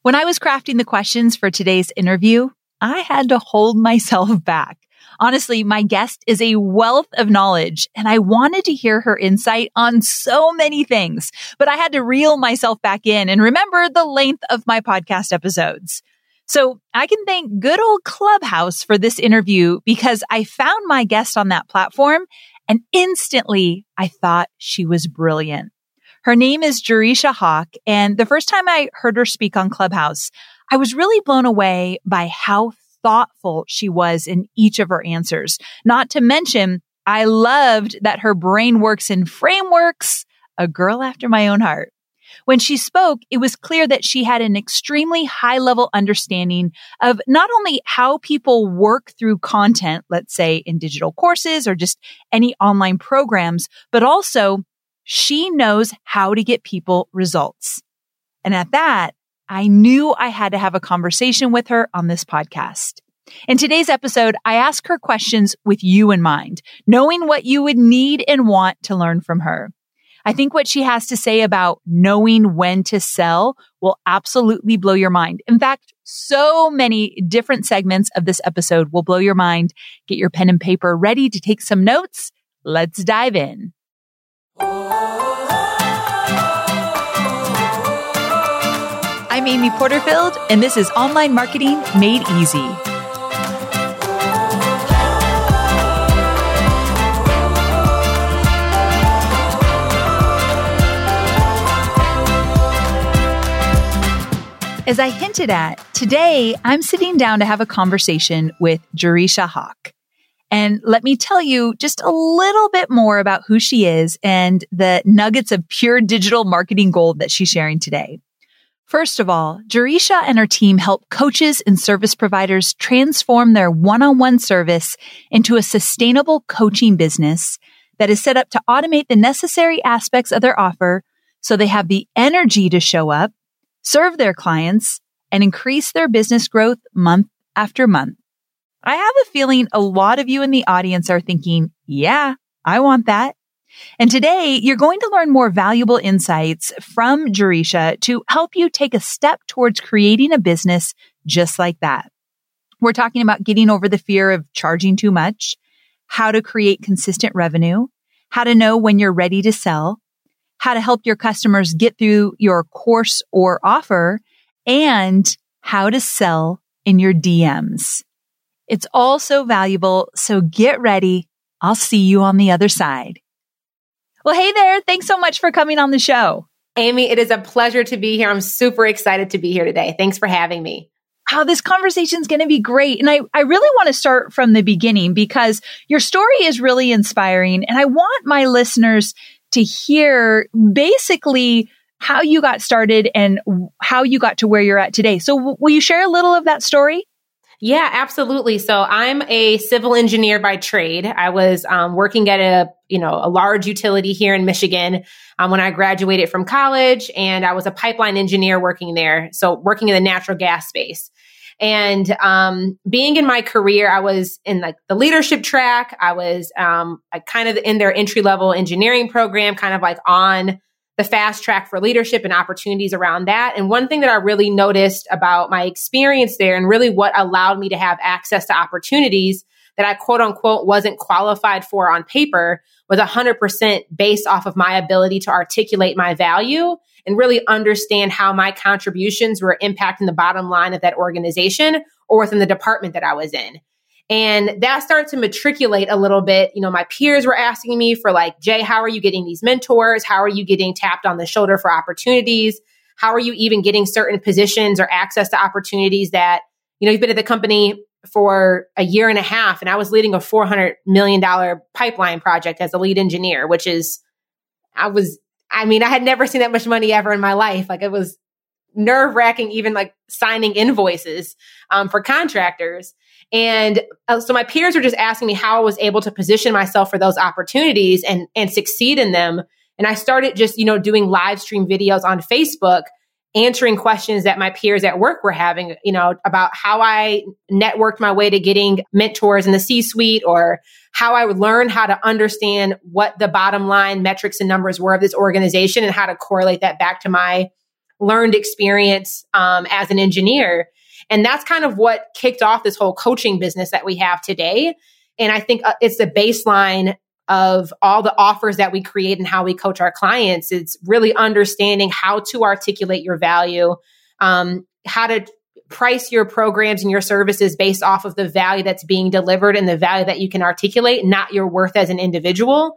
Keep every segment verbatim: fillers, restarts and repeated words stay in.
When I was crafting the questions for today's interview, I had to hold myself back. Honestly, my guest is a wealth of knowledge, and I wanted to hear her insight on so many things, but I had to reel myself back in and remember the length of my podcast episodes. So I can thank good old Clubhouse for this interview because I found my guest on that platform and instantly I thought she was brilliant. Her name is Jerusha Hawk, and the first time I heard her speak on Clubhouse, I was really blown away by how thoughtful she was in each of her answers. Not to mention, I loved that her brain works in frameworks, a girl after my own heart. When she spoke, it was clear that she had an extremely high-level understanding of not only how people work through content, let's say in digital courses or just any online programs, but also she knows how to get people results. And at that, I knew I had to have a conversation with her on this podcast. In today's episode, I ask her questions with you in mind, knowing what you would need and want to learn from her. I think what she has to say about knowing when to sell will absolutely blow your mind. In fact, so many different segments of this episode will blow your mind. Get your pen and paper ready to take some notes. Let's dive in. I'm Amy Porterfield, and this is Online Marketing Made Easy. As I hinted at, today I'm sitting down to have a conversation with Jerusha Hawk. And let me tell you just a little bit more about who she is and the nuggets of pure digital marketing gold that she's sharing today. First of all, Jerusha and her team help coaches and service providers transform their one-on-one service into a sustainable coaching business that is set up to automate the necessary aspects of their offer so they have the energy to show up, serve their clients, and increase their business growth month after month. I have a feeling a lot of you in the audience are thinking, yeah, I want that. And today you're going to learn more valuable insights from Jerusha to help you take a step towards creating a business just like that. We're talking about getting over the fear of charging too much, how to create consistent revenue, how to know when you're ready to sell, how to help your customers get through your course or offer, and how to sell in your D Ms. It's all so valuable, so get ready. I'll see you on the other side. Well, hey there. Thanks so much for coming on the show. Amy, it is a pleasure to be here. I'm super excited to be here today. Thanks for having me. How this conversation is going to be great. And I, I really want to start from the beginning because your story is really inspiring. And I want my listeners to hear basically how you got started and how you got to where you're at today. So w- will you share a little of that story? Yeah, absolutely. So I'm a civil engineer by trade. I was um, working at a, you know, a large utility here in Michigan um, when I graduated from college, and I was a pipeline engineer working there. So working in the natural gas space. And um, being in my career, I was in like the leadership track. I was um, like kind of in their entry level engineering program, kind of like on the fast track for leadership and opportunities around that. And one thing that I really noticed about my experience there and really what allowed me to have access to opportunities that I quote unquote wasn't qualified for on paper was one hundred percent based off of my ability to articulate my value and really understand how my contributions were impacting the bottom line of that organization or within the department that I was in. And that started to matriculate a little bit. You know, my peers were asking me for like, Jay, how are you getting these mentors? How are you getting tapped on the shoulder for opportunities? How are you even getting certain positions or access to opportunities that, you know, you've been at the company for a year and a half and I was leading a four hundred million dollars pipeline project as a lead engineer, which is, I was, I mean, I had never seen that much money ever in my life. Like it was nerve wracking, even like signing invoices um, for contractors. And uh, so my peers were just asking me how I was able to position myself for those opportunities and, and succeed in them. And I started just, you know, doing live stream videos on Facebook, answering questions that my peers at work were having, you know, about how I networked my way to getting mentors in the C-suite, or how I would learn how to understand what the bottom line metrics and numbers were of this organization and how to correlate that back to my learned experience um, as an engineer. And that's kind of what kicked off this whole coaching business that we have today. And I think uh, it's the baseline of all the offers that we create and how we coach our clients. It's really understanding how to articulate your value, um, how to price your programs and your services based off of the value that's being delivered and the value that you can articulate, not your worth as an individual,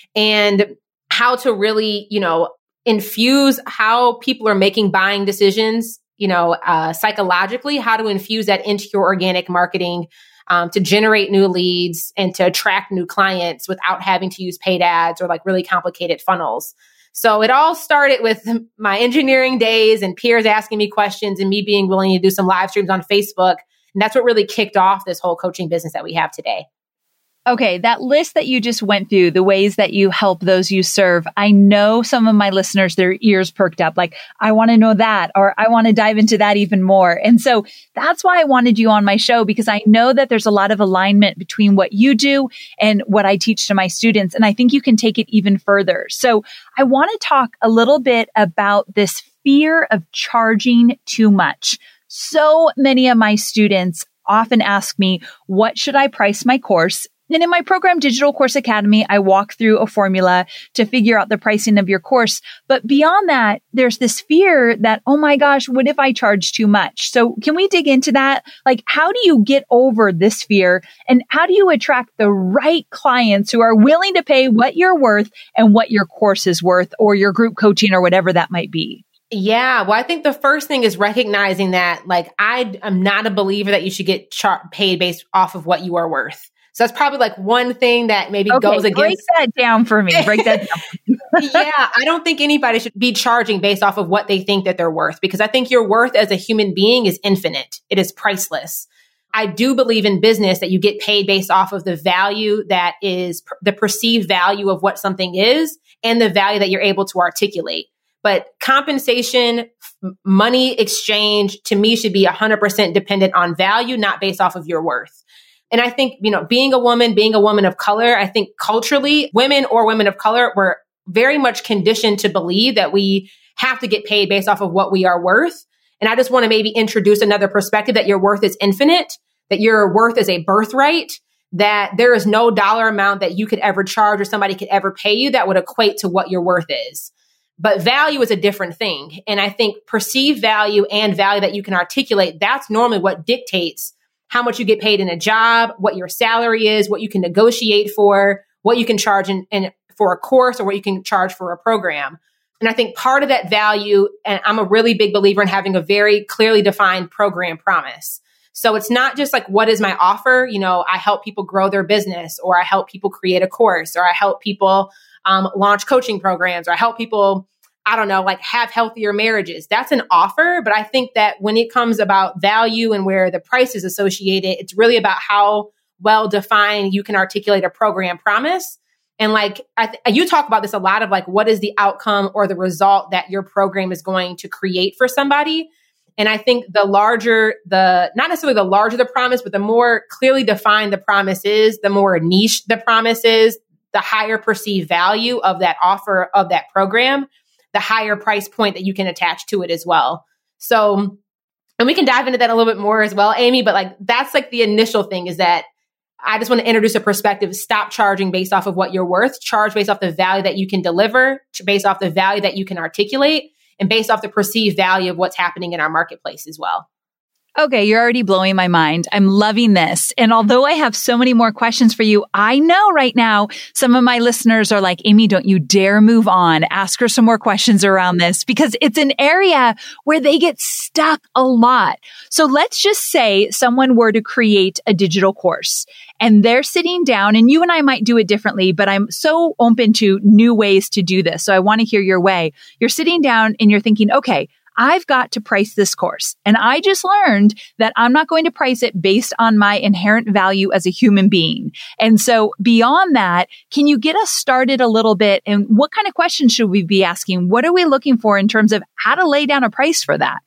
and how to really, you know, infuse how people are making buying decisions, you know, uh, psychologically, how to infuse that into your organic marketing um, to generate new leads and to attract new clients without having to use paid ads or like really complicated funnels. So it all started with my engineering days and peers asking me questions and me being willing to do some live streams on Facebook. And that's what really kicked off this whole coaching business that we have today. Okay, that list that you just went through, the ways that you help those you serve, I know some of my listeners, their ears perked up, like, I want to know that, or I want to dive into that even more. And so that's why I wanted you on my show, because I know that there's a lot of alignment between what you do and what I teach to my students. And I think you can take it even further. So I want to talk a little bit about this fear of charging too much. So many of my students often ask me, what should I price my course? And in my program, Digital Course Academy, I walk through a formula to figure out the pricing of your course. But beyond that, there's this fear that, oh my gosh, what if I charge too much? So can we dig into that? Like, how do you get over this fear? And how do you attract the right clients who are willing to pay what you're worth and what your course is worth, or your group coaching, or whatever that might be? Yeah. Well, I think the first thing is recognizing that, like, I am not a believer that you should get char- paid based off of what you are worth. So that's probably like one thing that maybe okay, goes against. Break that down for me. Break that down. Yeah. I don't think anybody should be charging based off of what they think that they're worth, because I think your worth as a human being is infinite. It is priceless. I do believe in business that you get paid based off of the value that is pr- the perceived value of what something is and the value that you're able to articulate. But compensation, f- money exchange, to me, should be one hundred percent dependent on value, not based off of your worth. And I think, you know, being a woman, being a woman of color, I think culturally, women or women of color were very much conditioned to believe that we have to get paid based off of what we are worth. And I just want to maybe introduce another perspective that your worth is infinite, that your worth is a birthright, that there is no dollar amount that you could ever charge or somebody could ever pay you that would equate to what your worth is. But value is a different thing. And I think perceived value and value that you can articulate, that's normally what dictates how much you get paid in a job, what your salary is, what you can negotiate for, what you can charge in, in for a course, or what you can charge for a program. And I think part of that value, and I'm a really big believer in having a very clearly defined program promise. So it's not just like, what is my offer? You know, I help people grow their business, or I help people create a course, or I help people um, launch coaching programs, or I help people, I don't know, like have healthier marriages. That's an offer. But I think that when it comes about value and where the price is associated, it's really about how well defined you can articulate a program promise. And like, I th- you talk about this a lot of like, what is the outcome or the result that your program is going to create for somebody? And I think the larger the, not necessarily the larger the promise, but the more clearly defined the promise is, the more niche the promise is, the higher perceived value of that offer of that program, the higher price point that you can attach to it as well. So, and we can dive into that a little bit more as well, Amy, but like, that's like the initial thing, is that I just want to introduce a perspective. Stop charging based off of what you're worth. Charge based off the value that you can deliver, based off the value that you can articulate, and based off the perceived value of what's happening in our marketplace as well. Okay, you're already blowing my mind. I'm loving this. And although I have so many more questions for you, I know right now some of my listeners are like, Amy, don't you dare move on. Ask her some more questions around this, because it's an area where they get stuck a lot. So let's just say someone were to create a digital course and they're sitting down, and you and I might do it differently, but I'm so open to new ways to do this. So I want to hear your way. You're sitting down and you're thinking, okay, I've got to price this course. And I just learned that I'm not going to price it based on my inherent value as a human being. And so beyond that, can you get us started a little bit? And what kind of questions should we be asking? What are we looking for in terms of how to lay down a price for that?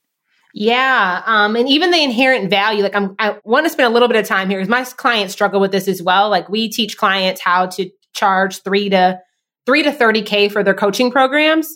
Yeah. Um, and even the inherent value, like I'm, I want to spend a little bit of time here, because my clients struggle with this as well. Like, we teach clients how to charge three to three to thirty K for their coaching programs.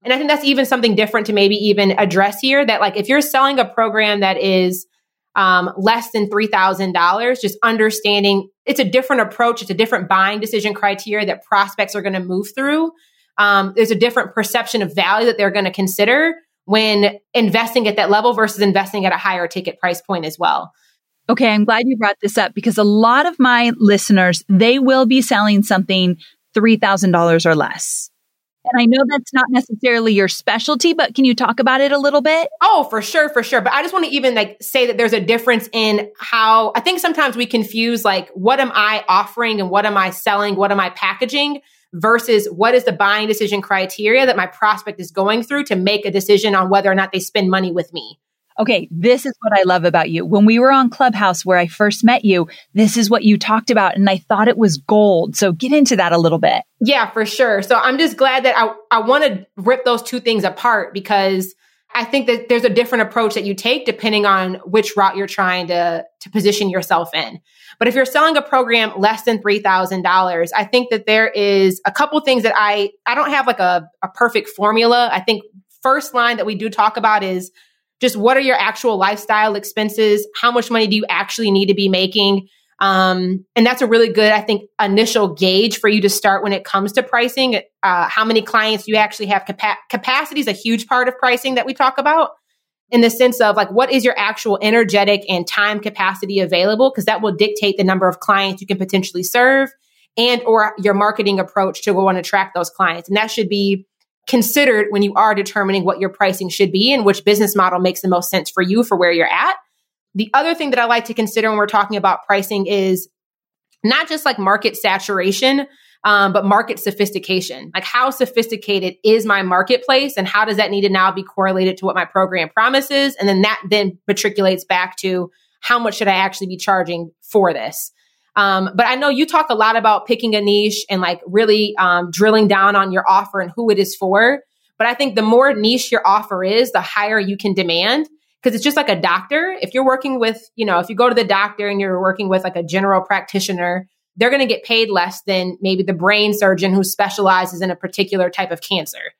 And I think that's even something different to maybe even address here, that like if you're selling a program that is um, less than three thousand dollars, just understanding it's a different approach. It's a different buying decision criteria that prospects are going to move through. Um, there's a different perception of value that they're going to consider when investing at that level versus investing at a higher ticket price point as well. Okay, I'm glad you brought this up because a lot of my listeners, they will be selling something three thousand dollars or less. And I know that's not necessarily your specialty, but can you talk about it a little bit? Oh, for sure, for sure. But I just want to even like say that there's a difference in how I think sometimes we confuse like, what am I offering and what am I selling? What am I packaging versus what is the buying decision criteria that my prospect is going through to make a decision on whether or not they spend money with me. Okay, this is what I love about you. When we were on Clubhouse where I first met you, this is what you talked about, and I thought it was gold. So get into that a little bit. Yeah, for sure. So I'm just glad that I, I want to rip those two things apart because I think that there's a different approach that you take depending on which route you're trying to, to position yourself in. But if you're selling a program less than three thousand dollars, I think that there is a couple things that I, I don't have like a, a perfect formula. I think first line that we do talk about is just what are your actual lifestyle expenses? How much money do you actually need to be making? Um, and that's a really good, I think, initial gauge for you to start when it comes to pricing. Uh, how many clients you actually have? Capa- capacity is a huge part of pricing that we talk about in the sense of like, what is your actual energetic and time capacity available? Because that will dictate the number of clients you can potentially serve and or your marketing approach to go and attract those clients. And that should be considered when you are determining what your pricing should be and which business model makes the most sense for you for where you're at. The other thing that I like to consider when we're talking about pricing is not just like market saturation, um, but market sophistication. Like how sophisticated is my marketplace and how does that need to now be correlated to what my program promises? And then that then matriculates back to how much should I actually be charging for this? Um, but I know you talk a lot about picking a niche and like really um, drilling down on your offer and who it is for. But I think the more niche your offer is, the higher you can demand. Because it's just like a doctor. If you're working with, you know, if you go to the doctor and you're working with like a general practitioner, they're going to get paid less than maybe the brain surgeon who specializes in a particular type of cancer.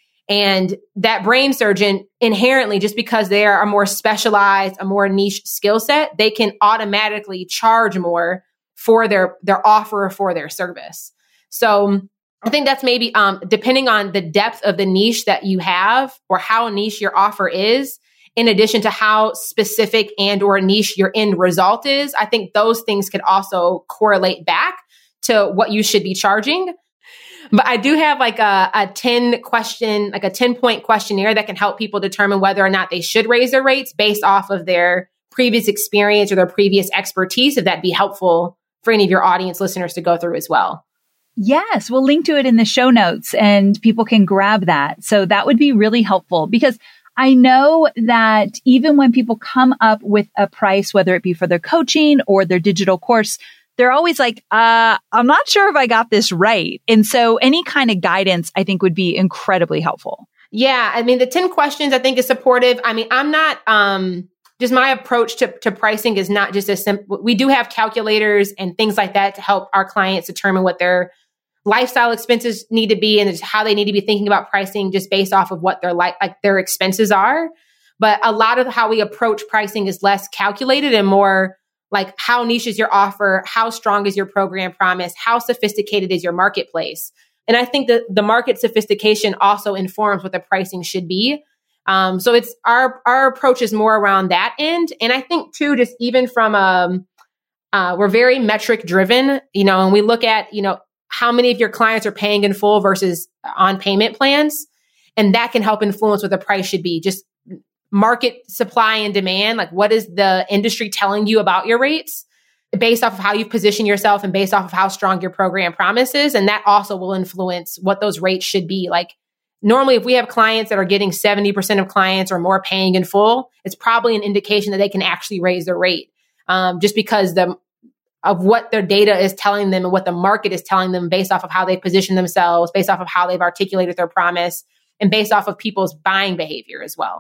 And that brain surgeon inherently, just because they are a more specialized, a more niche skill set, they can automatically charge more for their, their offer or for their service. So I think that's maybe um, depending on the depth of the niche that you have or how niche your offer is, in addition to how specific and or niche your end result is, I think those things could also correlate back to what you should be charging. But I do have like a, a ten question, like a ten point questionnaire that can help people determine whether or not they should raise their rates based off of their previous experience or their previous expertise, if that'd be helpful for any of your audience listeners to go through as well. Yes, we'll link to it in the show notes and people can grab that. So that would be really helpful because I know that even when people come up with a price, whether it be for their coaching or their digital course, they're always like, uh, I'm not sure if I got this right. And so any kind of guidance, I think, would be incredibly helpful. Yeah. I mean, the ten questions I think is supportive. I mean, I'm not, um, just my approach to, to pricing is not just as simple. We do have calculators and things like that to help our clients determine what their lifestyle expenses need to be and how they need to be thinking about pricing just based off of what their like, like their expenses are. But a lot of how we approach pricing is less calculated and more like how niche is your offer? How strong is your program promise? How sophisticated is your marketplace? And I think that the market sophistication also informs what the pricing should be. Um, so it's our, our approach is more around that end. And I think too, just even from, um, uh, we're very metric driven, you know, and we look at, you know, how many of your clients are paying in full versus on payment plans. And that can help influence what the price should be. Just market supply and demand. Like what is the industry telling you about your rates based off of how you position yourself and based off of how strong your program promises. And that also will influence what those rates should be. Like normally if we have clients that are getting seventy percent of clients or more paying in full, it's probably an indication that they can actually raise their rate um, just because the of what their data is telling them and what the market is telling them based off of how they position themselves, based off of how they've articulated their promise, and based off of people's buying behavior as well.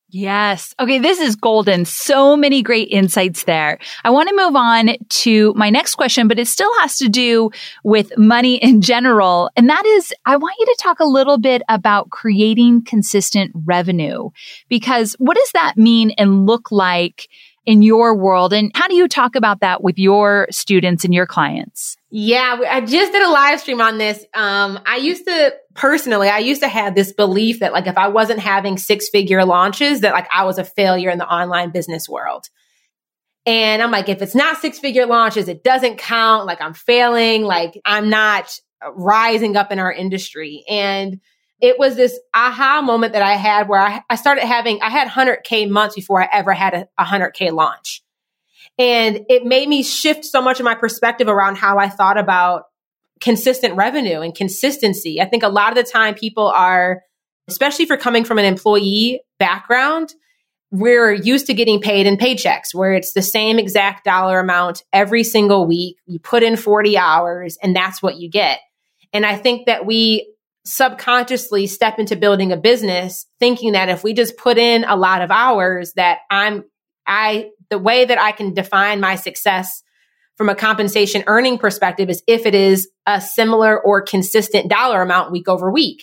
Yes. Okay. This is golden. So many great insights there. I want to move on to my next question, but it still has to do with money in general. And that is, I want you to talk a little bit about creating consistent revenue, because what does that mean and look like in your world? And how do you talk about that with your students and your clients? Yeah, I just did a live stream on this. Um, I used to personally, I used to have this belief that like, if I wasn't having six figure launches, that like I was a failure in the online business world. And I'm like, if it's not six figure launches, it doesn't count. Like I'm failing, like I'm not rising up in our industry. And it was this aha moment that I had where I, I started having, I had one hundred K months before I ever had a, a one hundred K launch. And it made me shift so much of my perspective around how I thought about consistent revenue and consistency. I think a lot of the time people are, especially for coming from an employee background, we're used to getting paid in paychecks where it's the same exact dollar amount every single week. You put in forty hours and that's what you get. And I think that we subconsciously step into building a business thinking that if we just put in a lot of hours, that I'm, I, the way that I can define my success from a compensation earning perspective is if it is a similar or consistent dollar amount week over week.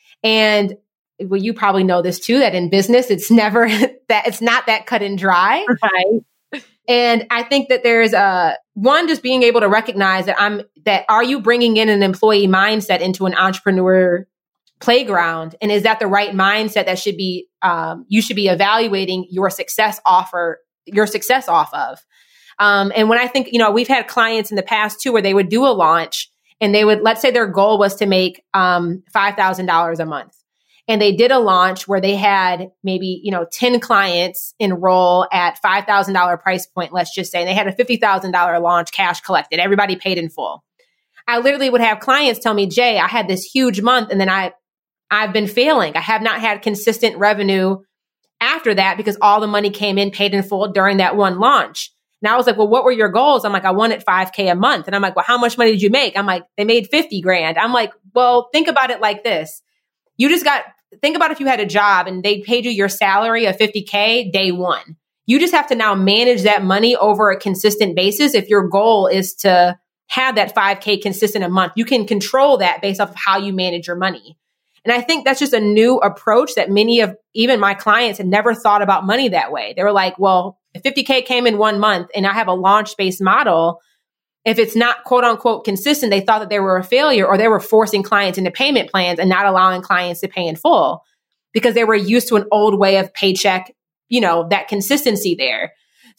And well, you probably know this too, that in business, it's never that it's not that cut and dry. Right. And I think that there's a one, just being able to recognize that I'm, that are you bringing in an employee mindset into an entrepreneur playground? And is that the right mindset that should be, um, you should be evaluating your success offer, your success off of? Um, and when I think, you know, we've had clients in the past too, where they would do a launch and they would, let's say their goal was to make, um, five thousand dollars a month. And they did a launch where they had maybe, you know, ten clients enroll at five thousand dollars price point, let's just say, and they had a fifty thousand dollars launch cash collected. Everybody paid in full. I literally would have clients tell me, Jay, I had this huge month and then I, I've been failing. I have not had consistent revenue after that because all the money came in paid in full during that one launch. And I was like, well, what were your goals? I'm like, I wanted five K a month. And I'm like, well, how much money did you make? I'm like, they made fifty grand. I'm like, well, think about it like this. You just got, think about if you had a job and they paid you your salary of fifty K day one. You just have to now manage that money over a consistent basis. If your goal is to have that five K consistent a month, you can control that based off of how you manage your money. And I think that's just a new approach that many of even my clients had never thought about money that way. They were like, well, if fifty K came in one month and I have a launch-based model, if it's not quote unquote consistent, they thought that they were a failure or they were forcing clients into payment plans and not allowing clients to pay in full because they were used to an old way of paycheck, you know, that consistency there.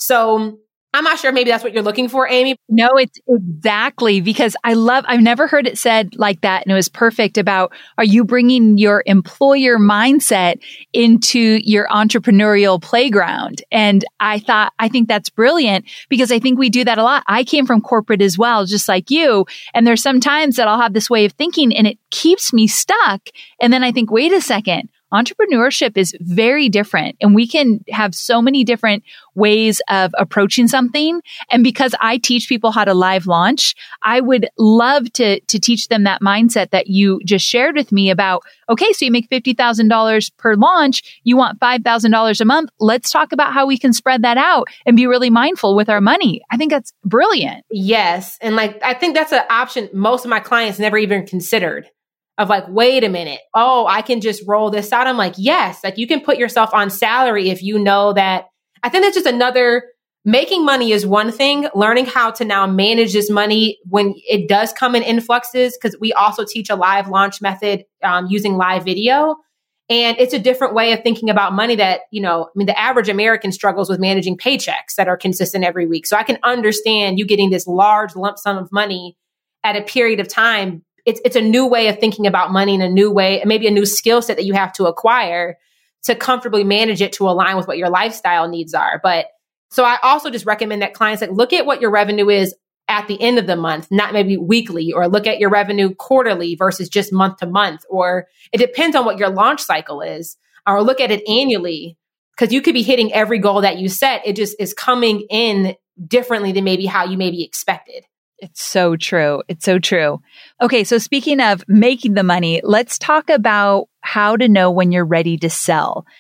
So I'm not sure maybe that's what you're looking for, Amy. No, it's exactly, because I love, I've never heard it said like that. And it was perfect about, are you bringing your employer mindset into your entrepreneurial playground? And I thought, I think that's brilliant because I think we do that a lot. I came from corporate as well, just like you. And there's some times that I'll have this way of thinking and it keeps me stuck. And then I think, wait a second. Entrepreneurship is very different and we can have so many different ways of approaching something. And because I teach people how to live launch, I would love to, to teach them that mindset that you just shared with me about, okay, so you make fifty thousand dollars per launch. You want five thousand dollars a month. Let's talk about how we can spread that out and be really mindful with our money. I think that's brilliant. Yes. And like, I think that's an option most of my clients never even considered. Of like, wait a minute. Oh, I can just roll this out. I'm like, yes, like you can put yourself on salary if you know that. I think that's just another, making money is one thing, learning how to now manage this money when it does come in influxes, because we also teach a live launch method um, using live video. And it's a different way of thinking about money that, you know, I mean, the average American struggles with managing paychecks that are consistent every week. So I can understand you getting this large lump sum of money at a period of time. It's it's a new way of thinking about money and a new way, maybe a new skill set that you have to acquire to comfortably manage it to align with what your lifestyle needs are. But so I also just recommend that clients like look at what your revenue is at the end of the month, not maybe weekly, or look at your revenue quarterly versus just month to month, or it depends on what your launch cycle is, or look at it annually because you could be hitting every goal that you set. It just is coming in differently than maybe how you maybe expected. It's so true. It's so true. Okay. So speaking of making the money, let's talk about how to know when you're ready to sell.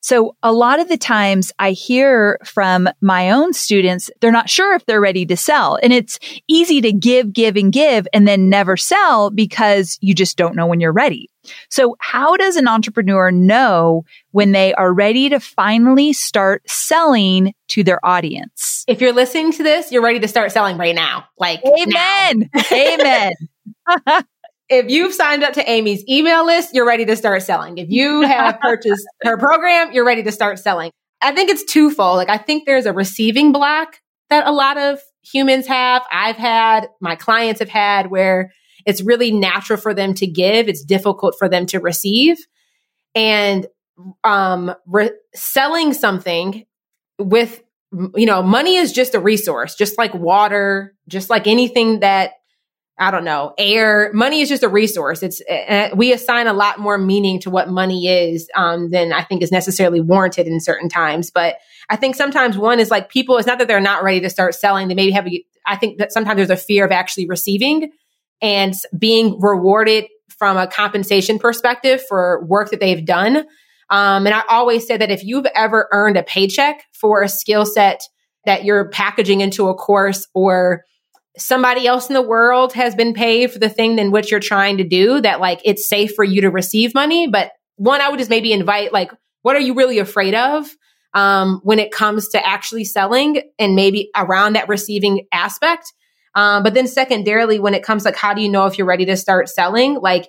So a lot of the times I hear from my own students, they're not sure if they're ready to sell. And it's easy to give, give, and give and then never sell because you just don't know when you're ready. So how does an entrepreneur know when they are ready to finally start selling to their audience? If you're listening to this, you're ready to start selling right now. Like, amen. Now. Amen. If you've signed up to Amy's email list, you're ready to start selling. If you have purchased her program, you're ready to start selling. I think it's twofold. Like, I think there's a receiving block that a lot of humans have. I've had, my clients have had, where it's really natural for them to give. It's difficult for them to receive. And um, re- selling something with, you know, money is just a resource, just like water, just like anything that, I don't know, air. Money is just a resource. It's uh, we assign a lot more meaning to what money is um, than I think is necessarily warranted in certain times. But I think sometimes one is like people, it's not that they're not ready to start selling. They maybe have, a, I think that sometimes there's a fear of actually receiving and being rewarded from a compensation perspective for work that they've done. Um, and I always say that if you've ever earned a paycheck for a skill set that you're packaging into a course, or somebody else in the world has been paid for the thing in which you're trying to do, that like it's safe for you to receive money. But one, I would just maybe invite, like, what are you really afraid of um, when it comes to actually selling, and maybe around that receiving aspect. Um, but then secondarily, when it comes like, how do you know if you're ready to start selling? Like,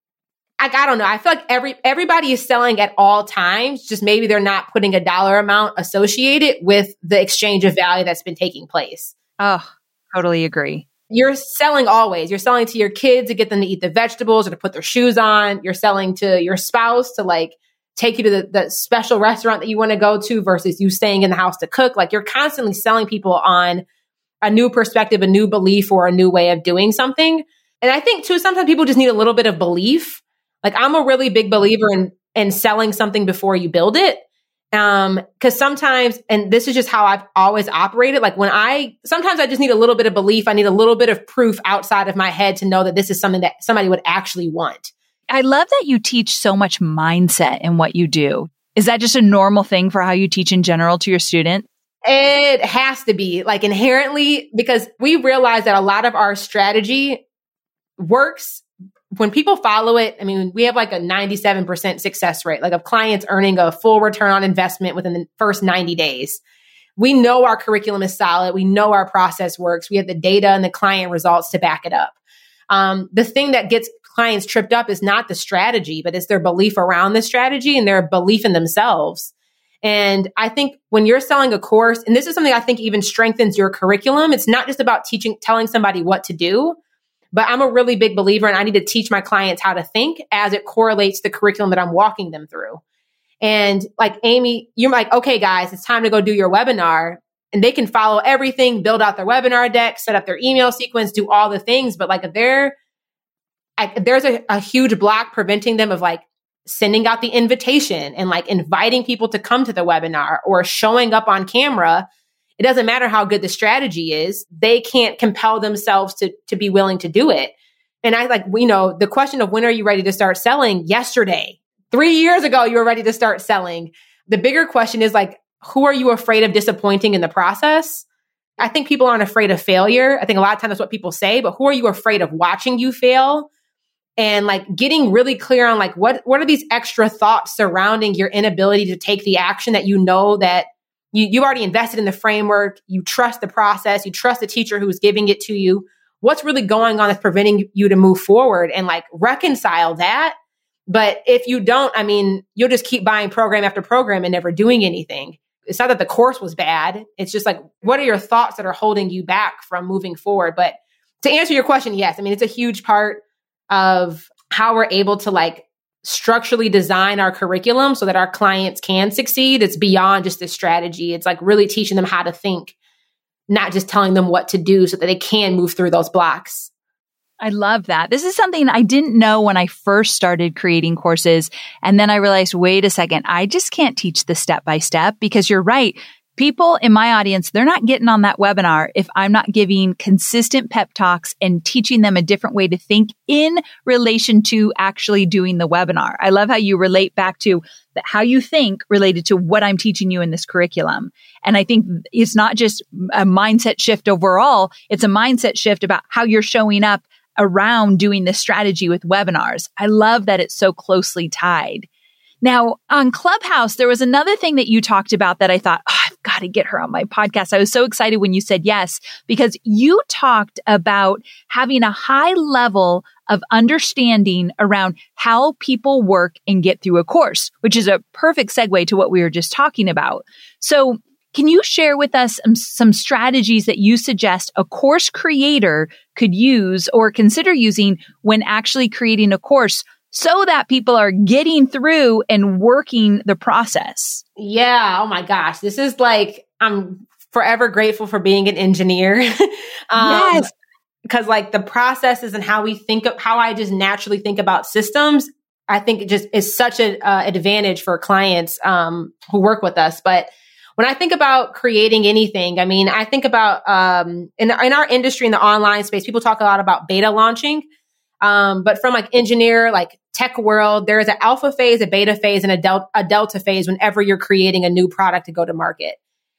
I, I don't know. I feel like every everybody is selling at all times. Just maybe they're not putting a dollar amount associated with the exchange of value that's been taking place. Oh, totally agree. You're selling always. You're selling to your kids to get them to eat the vegetables or to put their shoes on. You're selling to your spouse to like take you to the, the special restaurant that you want to go to versus you staying in the house to cook. Like, you're constantly selling people on a new perspective, a new belief, or a new way of doing something. And I think too, sometimes people just need a little bit of belief. Like, I'm a really big believer in, in selling something before you build it. Um, cause sometimes, and this is just how I've always operated. Like when I, sometimes I just need a little bit of belief. I need a little bit of proof outside of my head to know that this is something that somebody would actually want. I love that you teach so much mindset in what you do. Is that just a normal thing for how you teach in general to your students? It has to be, like, inherently, because we realize that a lot of our strategy works when people follow it. I mean, we have like a ninety-seven percent success rate, like of clients earning a full return on investment within the first ninety days. We know our curriculum is solid. We know our process works. We have the data and the client results to back it up. Um, the thing that gets clients tripped up is not the strategy, but it's their belief around the strategy and their belief in themselves. And I think when you're selling a course, and this is something I think even strengthens your curriculum, it's not just about teaching, telling somebody what to do, but I'm a really big believer, and I need to teach my clients how to think as it correlates to the curriculum that I'm walking them through. And like, Amy, you're like, okay, guys, it's time to go do your webinar. And they can follow everything, build out their webinar deck, set up their email sequence, do all the things. But like, if they're, I, there's a, a huge block preventing them of like sending out the invitation and like inviting people to come to the webinar or showing up on camera. It doesn't matter how good the strategy is. They can't compel themselves to, to be willing to do it. And I like, you know, the question of when are you ready to start selling? Yesterday, three years ago, you were ready to start selling. The bigger question is like, who are you afraid of disappointing in the process? I think people aren't afraid of failure. I think a lot of times that's what people say, but who are you afraid of watching you fail? And like getting really clear on like, what, what are these extra thoughts surrounding your inability to take the action that you know that you, you've already invested in the framework, you trust the process, you trust the teacher who's giving it to you. What's really going on that's preventing you to move forward and like reconcile that? But if you don't, I mean, you'll just keep buying program after program and never doing anything. It's not that the course was bad. It's just like, what are your thoughts that are holding you back from moving forward? But to answer your question, yes, I mean, it's a huge part of how we're able to like structurally design our curriculum so that our clients can succeed. It's beyond just the strategy. It's like really teaching them how to think, not just telling them what to do so that they can move through those blocks. I love that. This is something I didn't know when I first started creating courses. And then I realized, wait a second, I just can't teach the step by step, because you're right. People in my audience, they're not getting on that webinar if I'm not giving consistent pep talks and teaching them a different way to think in relation to actually doing the webinar. I love how you relate back to that how you think related to what I'm teaching you in this curriculum. And I think it's not just a mindset shift overall. It's a mindset shift about how you're showing up around doing this strategy with webinars. I love that it's so closely tied. Now, on Clubhouse, there was another thing that you talked about that I thought, oh, I've got to get her on my podcast. I was so excited when you said yes, because you talked about having a high level of understanding around how people work and get through a course, which is a perfect segue to what we were just talking about. So can you share with us some, some strategies that you suggest a course creator could use or consider using when actually creating a course so that people are getting through and working the process? Yeah. Oh my gosh. This is like, I'm forever grateful for being an engineer. um, yes. Because like the processes and how we think of how I just naturally think about systems, I think it just is such an uh, advantage for clients um, who work with us. But when I think about creating anything, I mean, I think about um, in, in our industry, in the online space, people talk a lot about beta launching. Um, but from like engineer, like tech world, there is an alpha phase, a beta phase, and a, del- a delta phase whenever you're creating a new product to go to market.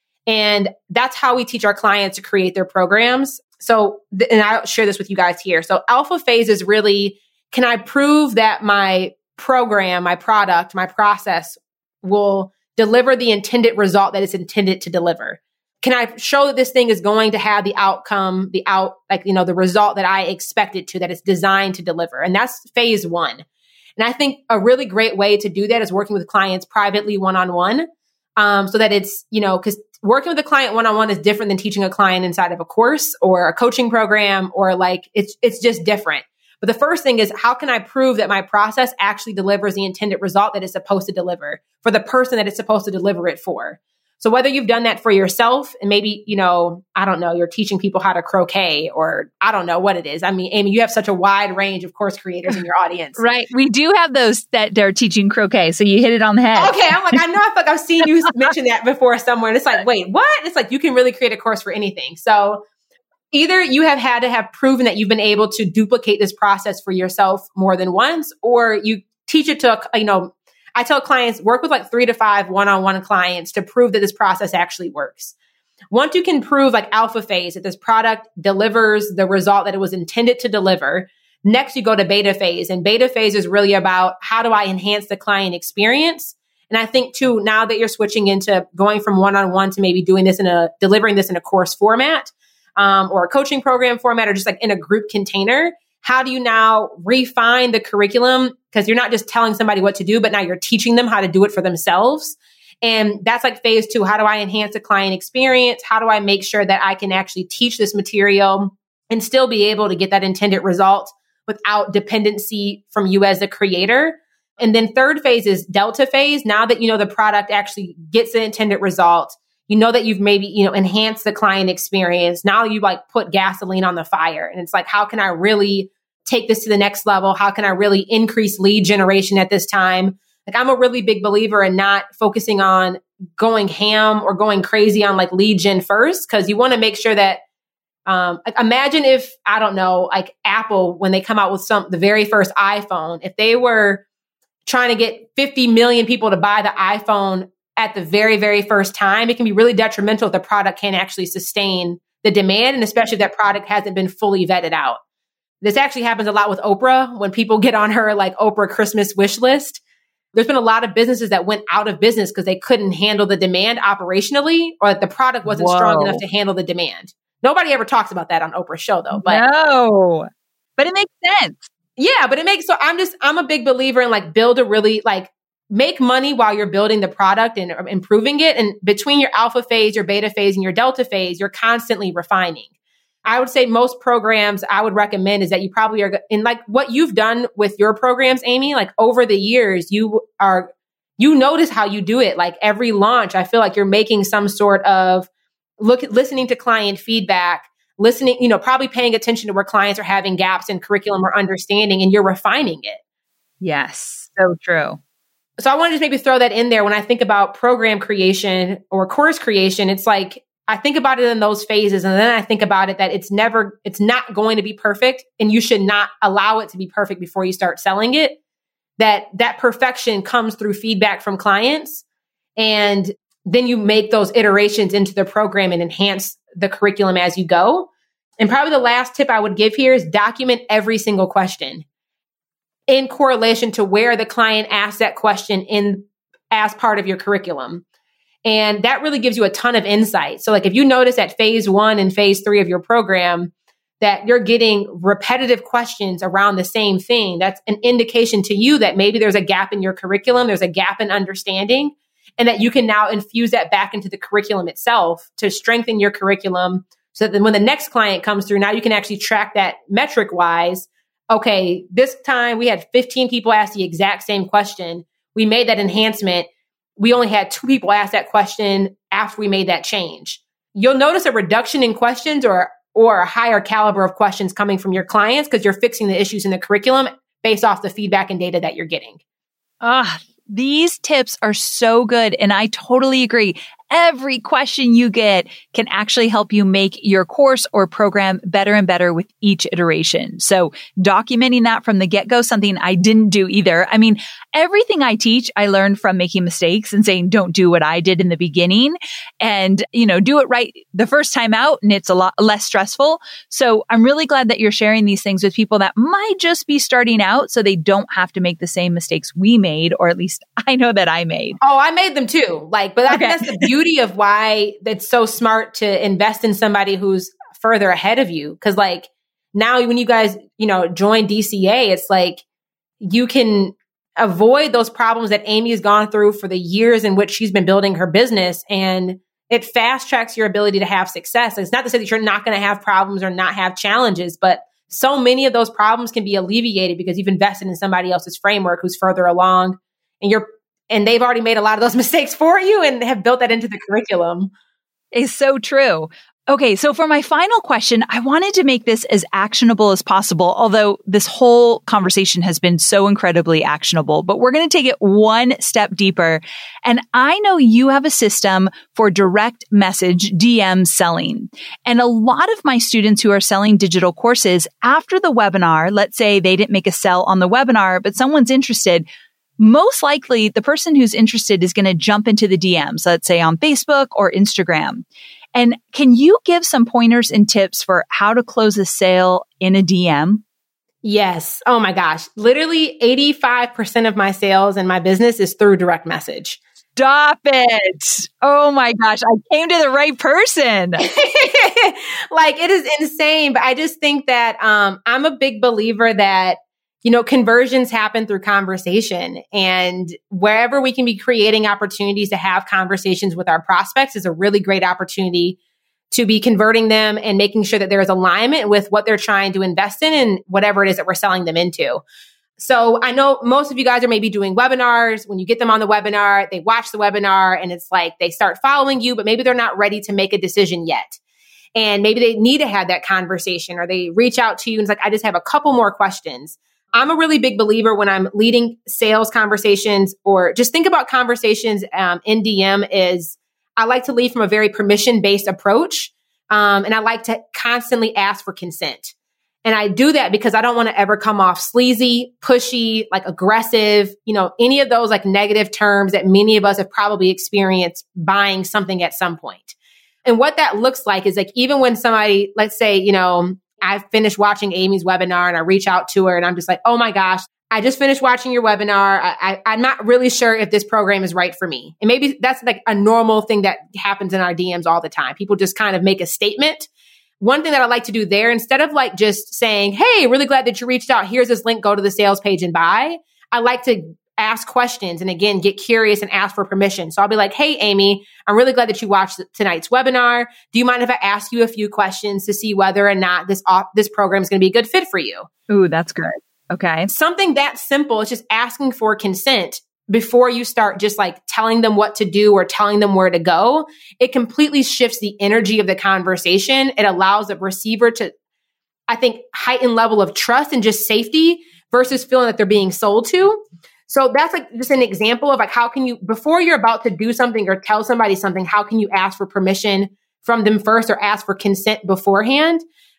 And that's how we teach our clients to create their programs. So, th- and I'll share this with you guys here. So alpha phase is really, can I prove that my program, my product, my process will deliver the intended result that it's intended to deliver? Can I show that this thing is going to have the outcome, the out, like, you know, the result that I expect it to, that it's designed to deliver? And that's phase one. And I think a really great way to do that is working with clients privately one-on-one. Um, so that it's, you know, because working with a client one-on-one is different than teaching a client inside of a course or a coaching program, or like, it's, it's just different. But the first thing is, how can I prove that my process actually delivers the intended result that it's supposed to deliver for the person that it's supposed to deliver it for? So whether you've done that for yourself and maybe, you know, I don't know, you're teaching people how to croquet, or I don't know what it is. I mean, Amy, you have such a wide range of course creators in your audience. Right. We do have those that are teaching croquet. So you hit it on the head. Okay. I'm like, I know I feel like I've seen you mention that before somewhere. And it's like, wait, what? It's like, you can really create a course for anything. So either you have had to have proven that you've been able to duplicate this process for yourself more than once, or you teach it to, you know, I tell clients, work with like three to five one-on-one clients to prove that this process actually works. Once you can prove like alpha phase that this product delivers the result that it was intended to deliver, next you go to beta phase. And beta phase is really about, how do I enhance the client experience? And I think too, now that you're switching into going from one-on-one to maybe doing this in a, delivering this in a course format, um, or a coaching program format, or just like in a group container, how do you now refine the curriculum? Because you're not just telling somebody what to do, but now you're teaching them how to do it for themselves. And that's like phase two. How do I enhance the client experience? How do I make sure that I can actually teach this material and still be able to get that intended result without dependency from you as the creator? And then third phase is delta phase. Now that you know the product actually gets the intended result, you know that you've maybe, you know, enhanced the client experience. Now you like put gasoline on the fire. And it's like, how can I really take this to the next level? How can I really increase lead generation at this time? Like, I'm a really big believer in not focusing on going ham or going crazy on like lead gen first, because you want to make sure that, um, like, imagine if, I don't know, like Apple, when they come out with some, the very first iPhone, if they were trying to get fifty million people to buy the iPhone at the very, very first time, it can be really detrimental if the product can't actually sustain the demand. And especially if that product hasn't been fully vetted out. This actually happens a lot with Oprah when people get on her like Oprah Christmas wish list. There's been a lot of businesses that went out of business because they couldn't handle the demand operationally, or that the product wasn't Whoa. strong enough to handle the demand. Nobody ever talks about that on Oprah's show though. But no, but it makes sense. Yeah, but it makes, so I'm just, I'm a big believer in like build a really like make money while you're building the product and improving it. And between your alpha phase, your beta phase, and your delta phase, you're constantly refining. I would say most programs I would recommend is that you probably are in like what you've done with your programs, Amy, like over the years, you are, you notice how you do it. Like every launch, I feel like you're making some sort of look, listening to client feedback, listening, you know, probably paying attention to where clients are having gaps in curriculum or understanding, and you're refining it. Yes, so true. So I want to just maybe throw that in there. When I think about program creation or course creation, it's like, I think about it in those phases. And then I think about it that it's never, it's not going to be perfect, and you should not allow it to be perfect before you start selling it. that that perfection comes through feedback from clients. And then you make those iterations into the program and enhance the curriculum as you go. And probably the last tip I would give here is document every single question in correlation to where the client asked that question in as part of your curriculum. And that really gives you a ton of insight. So like if you notice at phase one and phase three of your program that you're getting repetitive questions around the same thing, that's an indication to you that maybe there's a gap in your curriculum, there's a gap in understanding, and that you can now infuse that back into the curriculum itself to strengthen your curriculum so that then when the next client comes through, now you can actually track that metric wise. Okay, this time we had fifteen people ask the exact same question. We made that enhancement. We only had two people ask that question after we made that change. You'll notice a reduction in questions or or a higher caliber of questions coming from your clients because you're fixing the issues in the curriculum based off the feedback and data that you're getting. Ah, these tips are so good. And I totally agree. Every question you get can actually help you make your course or program better and better with each iteration. So documenting that from the get-go, something I didn't do either. I mean, everything I teach, I learned from making mistakes and saying, don't do what I did in the beginning and, you know, do it right the first time out. And it's a lot less stressful. So I'm really glad that you're sharing these things with people that might just be starting out so they don't have to make the same mistakes we made, or at least I know that I made. Oh, I made them too. Like, but I Okay. think that's the beauty of why it's so smart to invest in somebody who's further ahead of you. Cause like now when you guys, you know, join D C A, it's like you can avoid those problems that Amy has gone through for the years in which she's been building her business. And it fast tracks your ability to have success. It's not to say that you're not going to have problems or not have challenges, but so many of those problems can be alleviated because you've invested in somebody else's framework who's further along and you're And they've already made a lot of those mistakes for you and have built that into the curriculum. Is so true. Okay, so for my final question, I wanted to make this as actionable as possible, although this whole conversation has been so incredibly actionable, but we're going to take it one step deeper. And I know you have a system for direct message D M selling. And a lot of my students who are selling digital courses after the webinar, let's say they didn't make a sell on the webinar, but someone's interested, most likely the person who's interested is going to jump into the D Ms, let's say on Facebook or Instagram. And can you give some pointers and tips for how to close a sale in a D M? Yes. Oh my gosh. Literally eighty-five percent of my sales in my business is through direct message. Stop it. Oh my gosh. I came to the right person. Like it is insane. But I just think that um, I'm a big believer that you know, conversions happen through conversation, and wherever we can be creating opportunities to have conversations with our prospects is a really great opportunity to be converting them and making sure that there is alignment with what they're trying to invest in and whatever it is that we're selling them into. So I know most of you guys are maybe doing webinars. When you get them on the webinar, they watch the webinar and it's like they start following you, but maybe they're not ready to make a decision yet. And maybe they need to have that conversation, or they reach out to you and it's like, I just have a couple more questions. I'm a really big believer when I'm leading sales conversations, or just think about conversations um, in D M, is I like to lead from a very permission-based approach. Um, and I like to constantly ask for consent. And I do that because I don't want to ever come off sleazy, pushy, like aggressive, you know, any of those like negative terms that many of us have probably experienced buying something at some point. And what that looks like is like, even when somebody, let's say, you know, I finished watching Amy's webinar and I reach out to her and I'm just like, oh my gosh, I just finished watching your webinar. I, I, I'm not really sure if this program is right for me. And maybe that's like a normal thing that happens in our D Ms all the time. People just kind of make a statement. One thing that I like to do there, instead of like just saying, hey, really glad that you reached out. Here's this link, go to the sales page and buy. I like to ask questions and again, get curious and ask for permission. So I'll be like, hey, Amy, I'm really glad that you watched tonight's webinar. Do you mind if I ask you a few questions to see whether or not this, op- this program is going to be a good fit for you? Ooh, that's good. Okay. Something that simple is just asking for consent before you start just like telling them what to do or telling them where to go. It completely shifts the energy of the conversation. It allows the receiver to, I think, heighten level of trust and just safety versus feeling that they're being sold to. So that's like just an example of like, how can you, before you're about to do something or tell somebody something, how can you ask for permission from them first or ask for consent beforehand?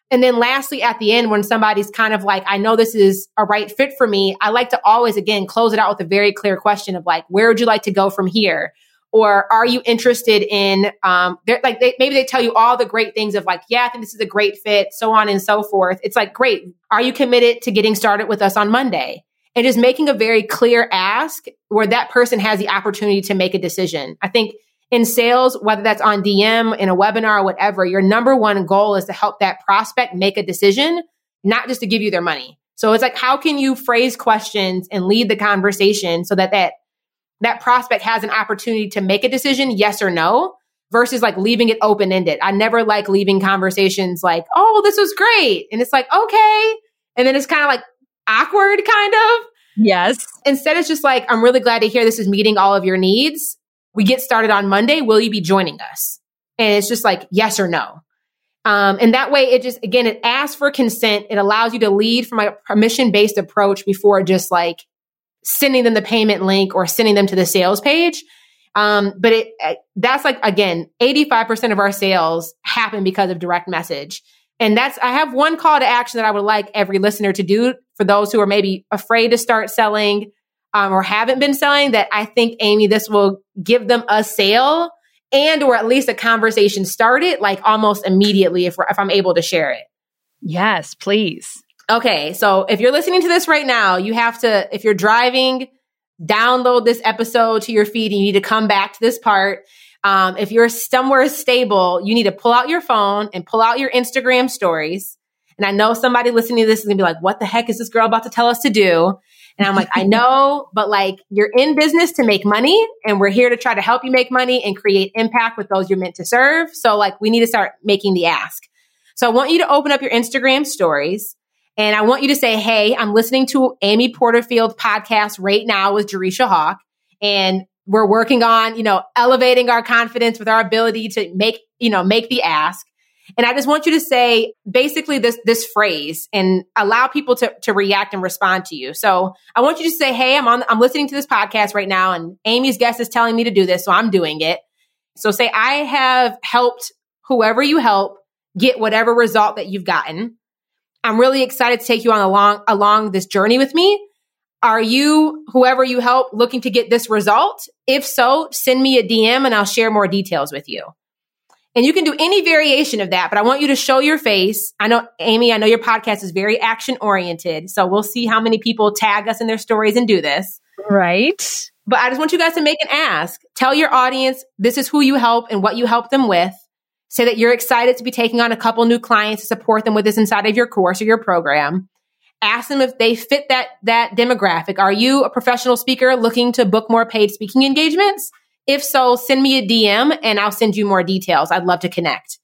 And then lastly, at the end, when somebody's kind of like, I know this is a right fit for me, I like to always, again, close it out with a very clear question of like, where would you like to go from here? Or are you interested in, um, like they, maybe they tell you all the great things of like, yeah, I think this is a great fit, so on and so forth. It's like, great. Are you committed to getting started with us on Monday? And just making a very clear ask where that person has the opportunity to make a decision. I think in sales, whether that's on D M, in a webinar or whatever, your number one goal is to help that prospect make a decision, not just to give you their money. So it's like, how can you phrase questions and lead the conversation so that that that prospect has an opportunity to make a decision, yes or no, versus like leaving it open-ended. I never like leaving conversations like, oh, this was great. And it's like, okay. And then it's kind of like awkward, kind of. Yes. Instead, it's just like, I'm really glad to hear this is meeting all of your needs. We get started on Monday. Will you be joining us? And it's just like, yes or no. Um, and that way, it just, again, it asks for consent. It allows you to lead from a permission-based approach before just like sending them the payment link or sending them to the sales page. Um, but it that's like, again, eighty-five percent of our sales happen because of direct message. And that's, I have one call to action that I would like every listener to do for those who are maybe afraid to start selling um, or haven't been selling, that I think, Amy, this will give them a sale and or at least a conversation started like almost immediately if, we're, if I'm able to share it. Yes, please. Okay, so if you're listening to this right now, you have to, if you're driving, download this episode to your feed. You need to come back to this part. Um, if you're somewhere stable, you need to pull out your phone and pull out your Instagram stories. And I know somebody listening to this is going to be like, what the heck is this girl about to tell us to do? And I'm like, I know, but like you're in business to make money and we're here to try to help you make money and create impact with those you're meant to serve. So like we need to start making the ask. So I want you to open up your Instagram stories. And I want you to say, hey, I'm listening to Amy Porterfield podcast right now with Jerisha Hawk. And we're working on, you know, elevating our confidence with our ability to make, you know, make the ask. And I just want you to say basically this, this phrase and allow people to, to react and respond to you. So I want you to say, hey, I'm on, I'm listening to this podcast right now and Amy's guest is telling me to do this. So I'm doing it. So say, I have helped whoever you help get whatever result that you've gotten. I'm really excited to take you on along, along this journey with me. Are you, whoever you help, looking to get this result? If so, send me a D M and I'll share more details with you. And you can do any variation of that, but I want you to show your face. I know, Amy, I know your podcast is very action oriented. So we'll see how many people tag us in their stories and do this. Right. But I just want you guys to make an ask. Tell your audience, this is who you help and what you help them with. Say that you're excited to be taking on a couple new clients to support them with this inside of your course or your program. Ask them if they fit that, that demographic. Are you a professional speaker looking to book more paid speaking engagements? If so, send me a D M and I'll send you more details. I'd love to connect.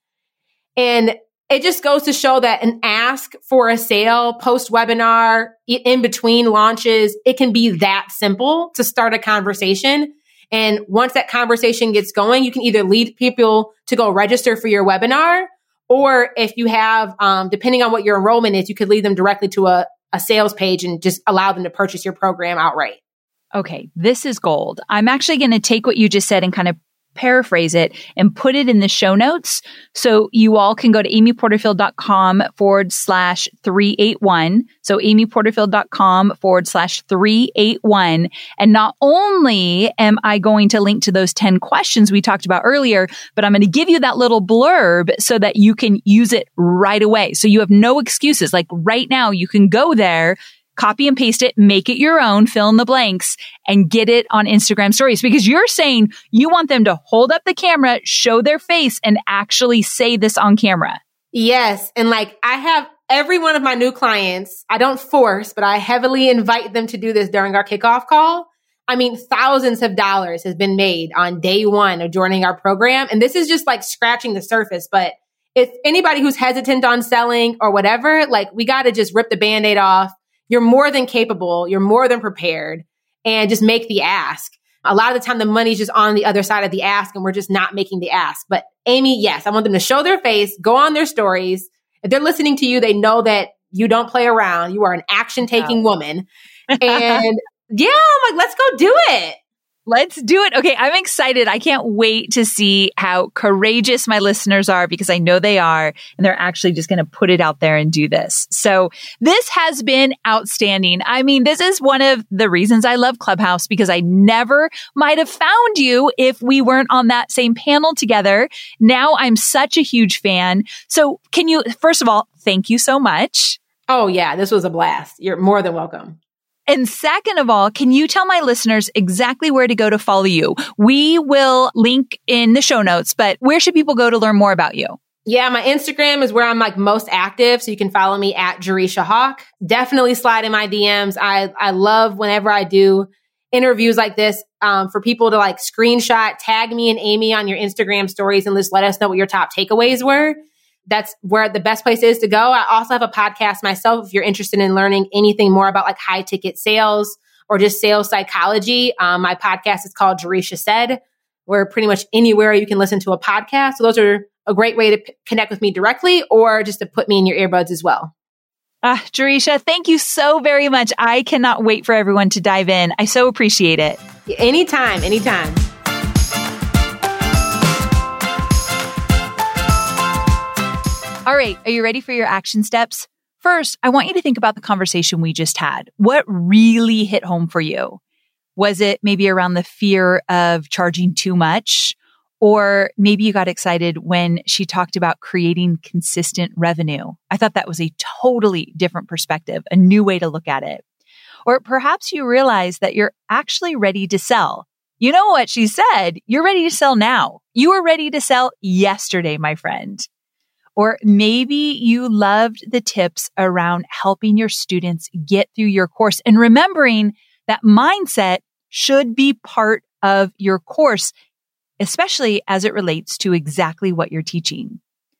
And it just goes to show that an ask for a sale, post-webinar, in between launches, it can be that simple to start a conversation. And once that conversation gets going, you can either lead people to go register for your webinar, or if you have, um, depending on what your enrollment is, you could lead them directly to a, a sales page and just allow them to purchase your program outright. Okay, this is gold. I'm actually going to take what you just said and kind of paraphrase it and put it in the show notes. So you all can go to amyporterfield.com forward slash 381. So amyporterfield.com forward slash 381. And not only am I going to link to those ten questions we talked about earlier, but I'm going to give you that little blurb so that you can use it right away. So you have no excuses. Like right now, you can go there, copy and paste it, make it your own, fill in the blanks, and get it on Instagram stories. Because you're saying you want them to hold up the camera, show their face, and actually say this on camera. Yes. And like I have every one of my new clients, I don't force, but I heavily invite them to do this during our kickoff call. I mean, thousands of dollars has been made on day one of joining our program. And this is just like scratching the surface. But if anybody who's hesitant on selling or whatever, like we got to just rip the Band-Aid off. You're more than capable. You're more than prepared, and just make the ask. A lot of the time, the money's just on the other side of the ask and we're just not making the ask. But Amy, yes, I want them to show their face, go on their stories. If they're listening to you, they know that you don't play around. You are an action taking wow. woman. And yeah, I'm like, let's go do it. Let's do it. Okay, I'm excited. I can't wait to see how courageous my listeners are because I know they are, and they're actually just going to put it out there and do this. So this has been outstanding. I mean, this is one of the reasons I love Clubhouse because I never might have found you if we weren't on that same panel together. Now I'm such a huge fan. So can you, first of all, thank you so much. Oh yeah, this was a blast. You're more than welcome. And second of all, can you tell my listeners exactly where to go to follow you? We will link in the show notes, but where should people go to learn more about you? Yeah, my Instagram is where I'm like most active. So you can follow me at Jerisha Hawk. Definitely slide in my D Ms. I, I love whenever I do interviews like this, um, for people to like screenshot, tag me and Amy on your Instagram stories and just let us know what your top takeaways were. That's where the best place is to go. I also have a podcast myself. If you're interested in learning anything more about like high ticket sales or just sales psychology, um, my podcast is called Jerisha Said. We're pretty much anywhere you can listen to a podcast. So those are a great way to p- connect with me directly or just to put me in your earbuds as well. Ah, Jerisha, thank you so very much. I cannot wait for everyone to dive in. I so appreciate it. Anytime, anytime. All right. Are you ready for your action steps? First, I want you to think about the conversation we just had. What really hit home for you? Was it maybe around the fear of charging too much? Or maybe you got excited when she talked about creating consistent revenue. I thought that was a totally different perspective, a new way to look at it. Or perhaps you realized that you're actually ready to sell. You know what she said? You're ready to sell now. You were ready to sell yesterday, my friend. Or maybe you loved the tips around helping your students get through your course and remembering that mindset should be part of your course, especially as it relates to exactly what you're teaching.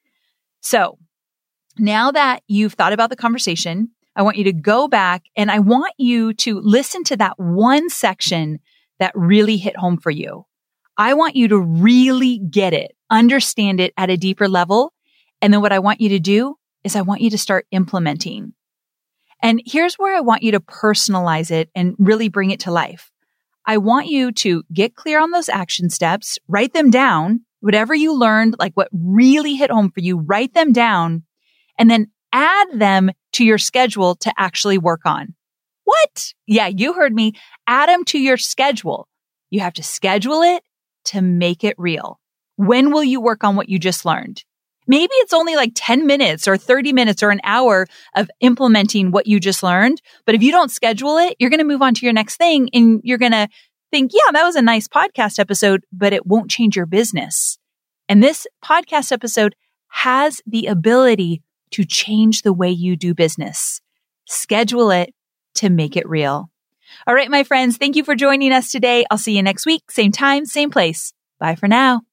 So now that you've thought about the conversation, I want you to go back and I want you to listen to that one section that really hit home for you. I want you to really get it, understand it at a deeper level. And then what I want you to do is I want you to start implementing. And here's where I want you to personalize it and really bring it to life. I want you to get clear on those action steps, write them down, whatever you learned, like what really hit home for you, write them down, and then add them to your schedule to actually work on. What? Yeah, you heard me. Add them to your schedule. You have to schedule it to make it real. When will you work on what you just learned? Maybe it's only like ten minutes or thirty minutes or an hour of implementing what you just learned. But if you don't schedule it, you're going to move on to your next thing and you're going to think, yeah, that was a nice podcast episode, but it won't change your business. And this podcast episode has the ability to change the way you do business. Schedule it to make it real. All right, my friends, thank you for joining us today. I'll see you next week. Same time, same place. Bye for now.